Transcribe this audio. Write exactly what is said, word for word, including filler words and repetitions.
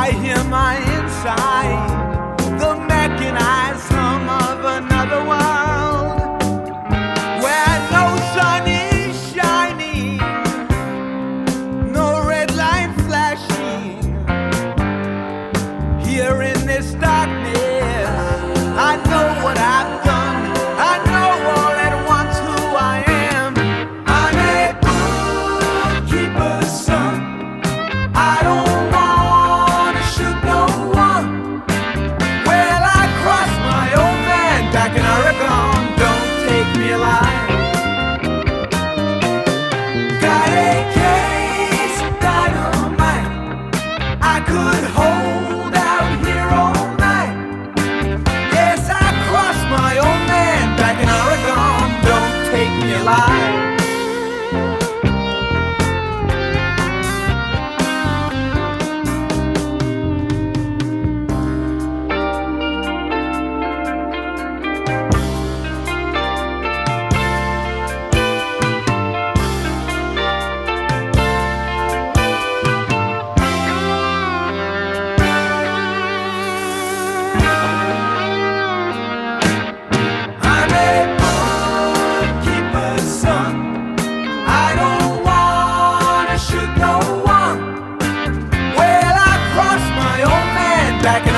I hear my inside, the mechanized hum of another world, where no sun is shining, no red light flashing. Here in this darkness, I know what I've done. I know all at once who I am. I'm a bookkeeper's son. I don't wanna shoot no one. Well, I crossed my old man back in Oregon. Don't take me alive. Got a case of dynamite. I could hold out here all night. Yes, I crossed my old man back in Oregon. Don't take me alive. I'm a bookkeeper's son. I don't wanna shoot no one. Well, I crossed my old man back in